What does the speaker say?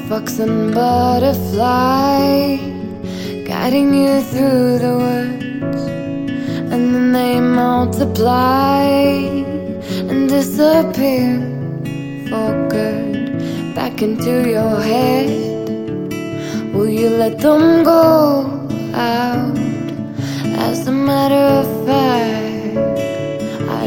fox and butterfly, guiding you through the woods, and then they multiply and disappear for good back into your head. Will you let them go out? As a matter of fact,